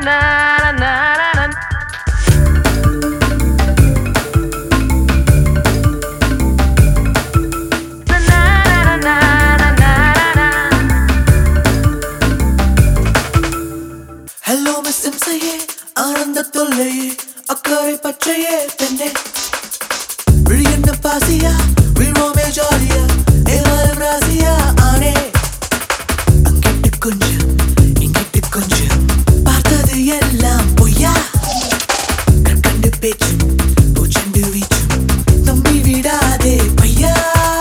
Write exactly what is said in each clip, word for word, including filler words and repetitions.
Hello Miss Imsaye, ஆனந்த தொல்லையே அக்கறை பச்சையே பெண்ணே விழியன்ன பாசியா விழுவோமே ஜாலியா ஏவாரம் ராசியா ஆனே அங்கிட்டு கொஞ்சம் இங்கிட்டு கொஞ்சம் பார்த்தது எல்லாம் பொய்யா கற்கண்டு பேச்சும் பூச்செண்டு வீச்சும் நம்பி விடாதே பையா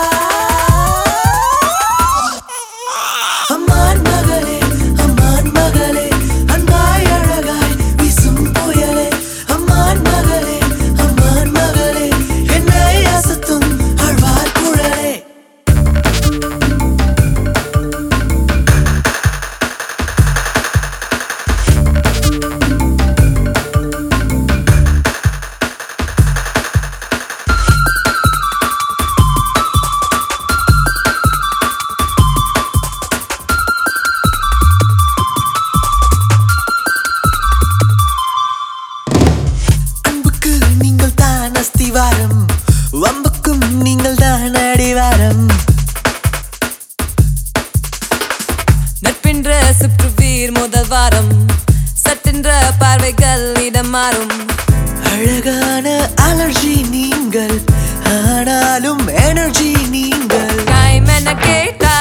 அம்மான் மகளே அம்மான் மகளே அன்பாய் அழகாய் வீசும் புயலே அம்மான் மகளே அம்மான் மகளே என்னை அசத்தும் ஆழ்வார் குழலே அஸ்திவாரம் வம்புக்கும் நீங்கள் தான் அடிவாரம் நட்பென்ற சுற்றுவீர் முதல் வாரம் சட்டென்ற பார்வைகள் இடம் மாறும் அழகான அலர்ஜி நீங்கள் ஆனாலும் எனர்ஜி நீங்கள் டைம் என கேட்டா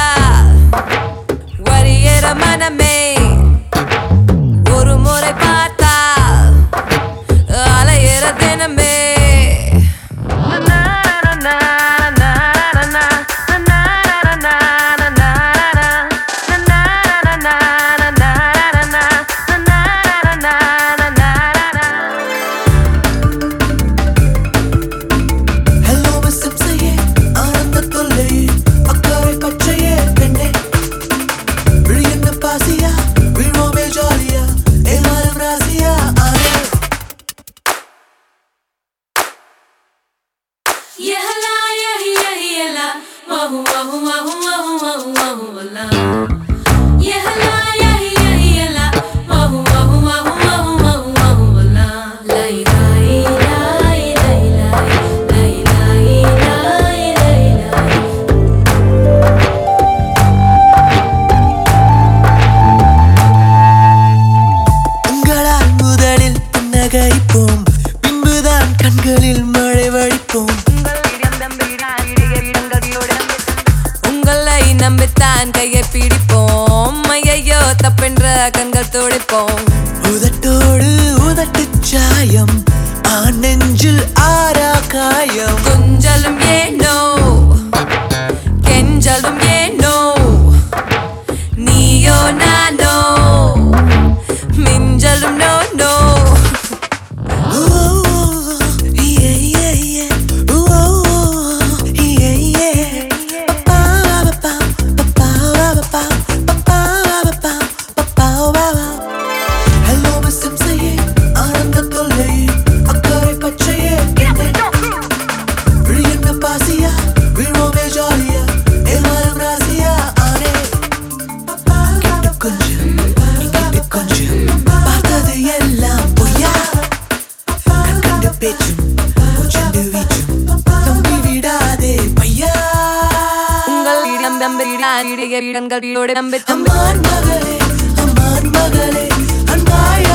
வரியற மனமே ஒரு முறை பார்த்தா அலையிற தினமே உங்களால் முதலில் புன்னகைப்போம் பின்புதான் கண்களில் மழை வழிப்போம் உங்களை நம்பித்தான் கையை பிடிப்போம் ஐயையோ தப்பென்ற கண்கள் துடைப்போம் உதட்டோடு உதட்டு சாயம் ஆண் நெஞ்சில் ஆரா காயம் கொஞ்சலும் ஏனோ கெஞ்சலும் ஏனோ நீயோ நானோ மிஞ்சலும் நோ நோ அம்மான் மகளே அம்மான் மகளே அன்பாய்